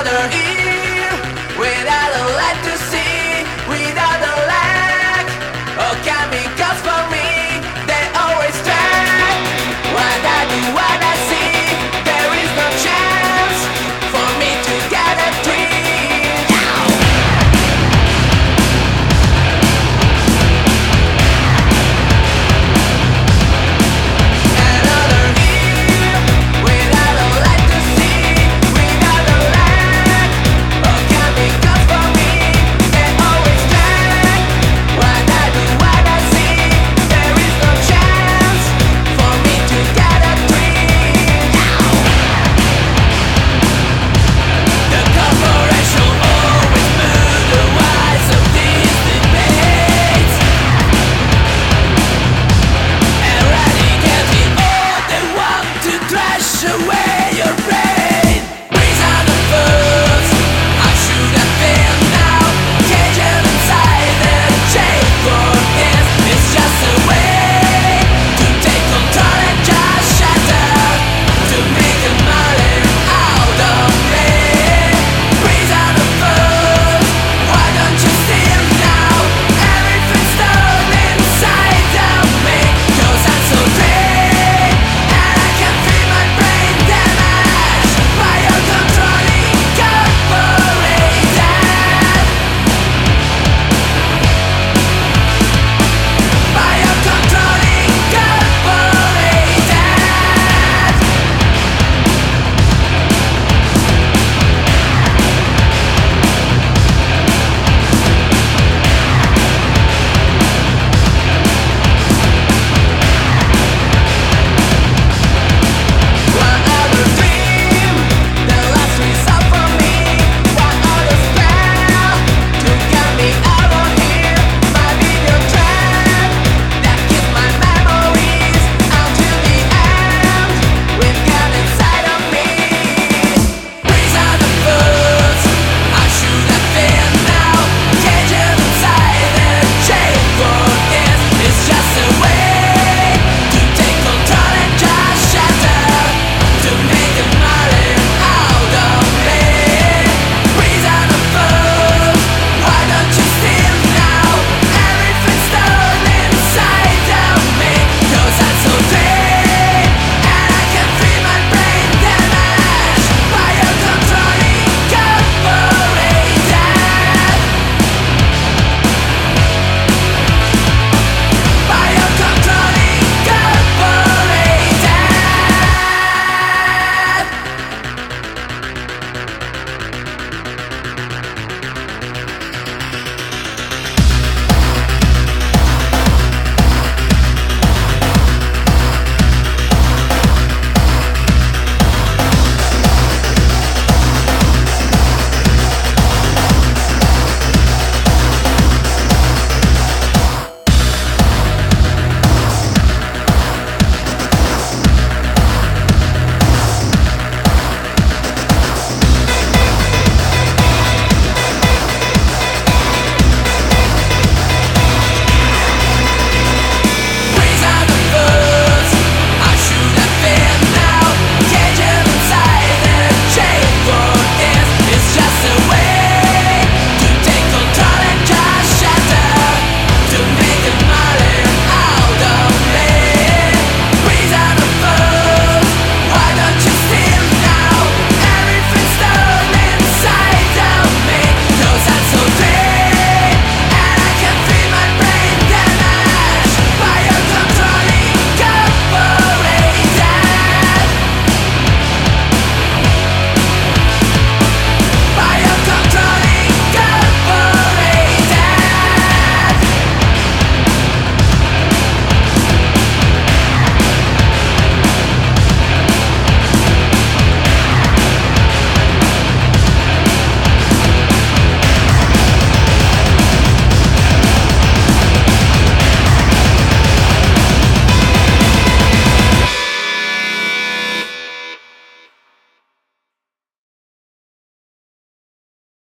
another year without a light to see, without a lack of chemicals for me. They always try. What I do, what I see, there is no chance for me to get a dream. Another year without a light to see, without a lack of chemicals for me. They always try. What I do, what I see, there is no chance for me to get a dream. The corporation always move the wise of these debates, eradicating all they want to trash away.